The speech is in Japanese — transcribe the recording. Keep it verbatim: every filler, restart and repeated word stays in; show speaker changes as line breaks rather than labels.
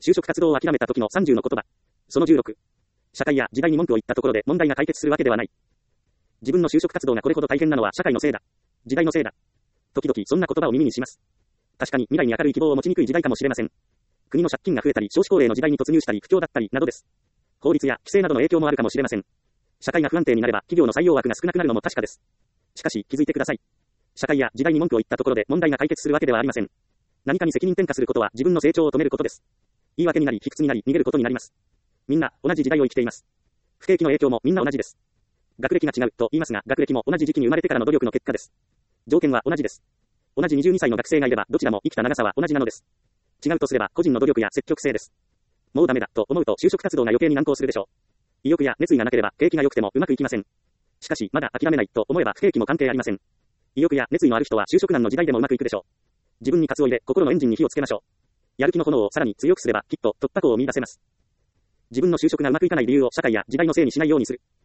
就職活動を諦めた時のさんじゅうの言葉。そのじゅうろく。社会や時代に文句を言ったところで問題が解決するわけではない。自分の就職活動がこれほど大変なのは社会のせいだ。時代のせいだ。時々そんな言葉を耳にします。確かに未来に明るい希望を持ちにくい時代かもしれません。国の借金が増えたり、少子高齢の時代に突入したり、不況だったり、などです。法律や規制などの影響もあるかもしれません。社会が不安定になれば、企業の採用枠が少なくなるのも確かです。しかし、気づいてください。社会や時代に文句を言ったところで問題が解決するわけではありません。何かに責任転嫁することは自分の成長を止めることです。言い訳になり、卑屈になり、逃げることになります。みんな、同じ時代を生きています。不景気の影響もみんな同じです。学歴が違うと言いますが、学歴も同じ時期に生まれてからの努力の結果です。条件は同じです。同じにじゅうにさいの学生がいれば、どちらも生きた長さは同じなのです。違うとすれば、個人の努力や積極性です。もうダメだと思うと就職活動が余計に難航するでしょう。意欲や熱意がなければ景気が良くてもうまくいきません。しかし、まだ諦めないと思えば不景気も関係ありません。意欲や熱意のある人は就職難の時代でもうまくいくでしょう。自分に活を入れ、心のエンジンに火をつけましょう。やる気の炎をさらに強くすれば、きっと突破口を見出せます。自分の就職がうまくいかない理由を社会や時代のせいにしないようにする。